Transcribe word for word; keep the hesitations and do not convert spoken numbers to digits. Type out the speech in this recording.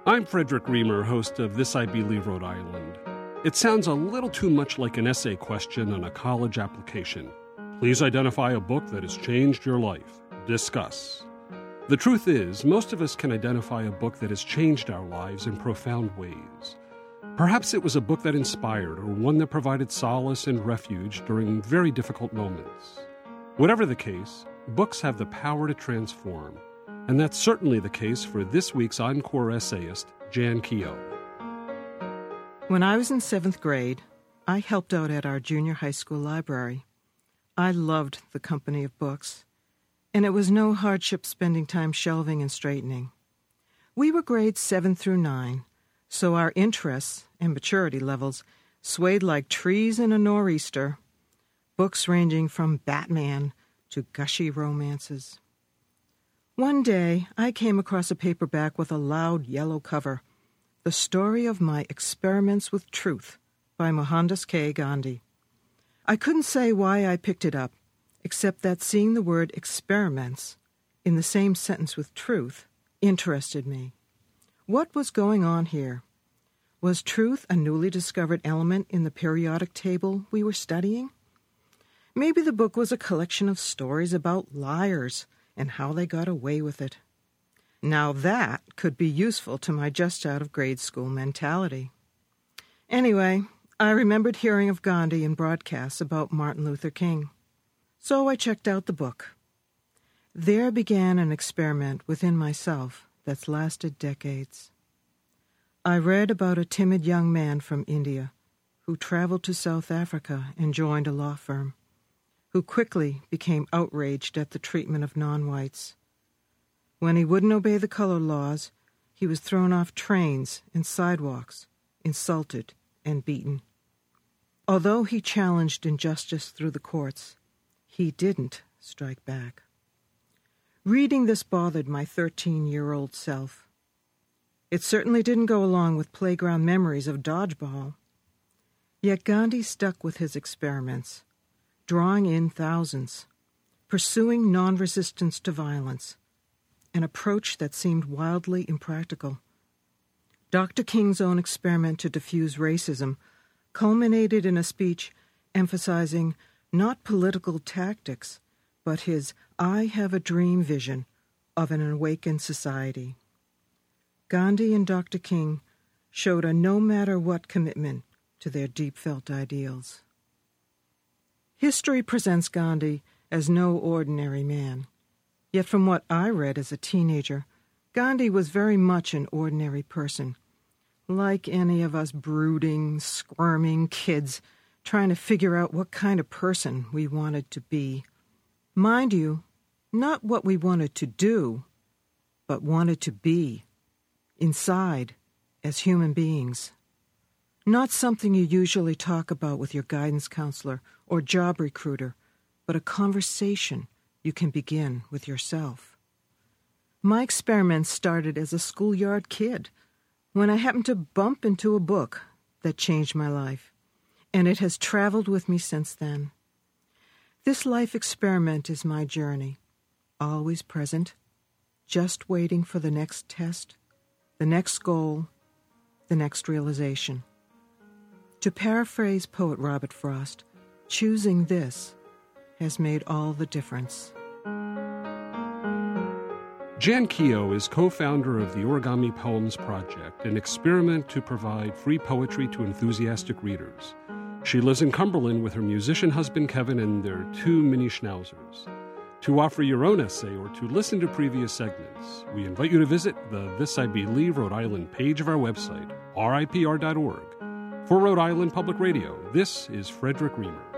I'm Frederick Reamer, host of This I Believe Rhode Island. It sounds a little too much like an essay question on a college application. Please identify a book that has changed your life. Discuss. The truth is, most of us can identify a book that has changed our lives in profound ways. Perhaps it was a book that inspired or one that provided solace and refuge during very difficult moments. Whatever the case, books have the power to transform. And that's certainly the case for this week's Encore essayist, Jan Keogh. When I was in seventh grade, I helped out at our junior high school library. I loved the company of books, and it was no hardship spending time shelving and straightening. We were grades seven through nine, so our interests and maturity levels swayed like trees in a nor'easter, books ranging from Batman to gushy romances. One day, I came across a paperback with a loud yellow cover, The Story of My Experiments with Truth by Mohandas K. Gandhi. I couldn't say why I picked it up, except that seeing the word experiments in the same sentence with truth interested me. What was going on here? Was truth a newly discovered element in the periodic table we were studying? Maybe the book was a collection of stories about liars and how they got away with it. Now that could be useful to my just-out-of-grade school mentality. Anyway, I remembered hearing of Gandhi in broadcasts about Martin Luther King. So I checked out the book. There began an experiment within myself that's lasted decades. I read about a timid young man from India who traveled to South Africa and joined a law firm, who quickly became outraged at the treatment of non-whites. When he wouldn't obey the color laws, he was thrown off trains and sidewalks, insulted and beaten. Although he challenged injustice through the courts, he didn't strike back. Reading this bothered my thirteen-year-old self. It certainly didn't go along with playground memories of dodgeball. Yet Gandhi stuck with his experiments, drawing in thousands, pursuing non-resistance to violence, an approach that seemed wildly impractical. Doctor King's own experiment to diffuse racism culminated in a speech emphasizing not political tactics, but his I have a dream vision of an awakened society. Gandhi and Doctor King showed a no-matter-what commitment to their deep-felt ideals. History presents Gandhi as no ordinary man. Yet from what I read as a teenager, Gandhi was very much an ordinary person, like any of us brooding, squirming kids trying to figure out what kind of person we wanted to be. Mind you, not what we wanted to do, but wanted to be, inside, as human beings. Not something you usually talk about with your guidance counselor or job recruiter, but a conversation you can begin with yourself. My experiment started as a schoolyard kid, when I happened to bump into a book that changed my life, and it has traveled with me since then. This life experiment is my journey, always present, just waiting for the next test, the next goal, the next realization. To paraphrase poet Robert Frost, choosing this has made all the difference. Jan Keogh is co-founder of the Origami Poems Project, an experiment to provide free poetry to enthusiastic readers. She lives in Cumberland with her musician husband Kevin and their two mini schnauzers. To offer your own essay or to listen to previous segments, we invite you to visit the This I Believe Rhode Island page of our website, R I P R dot org. For Rhode Island Public Radio, this is Frederick Reamer.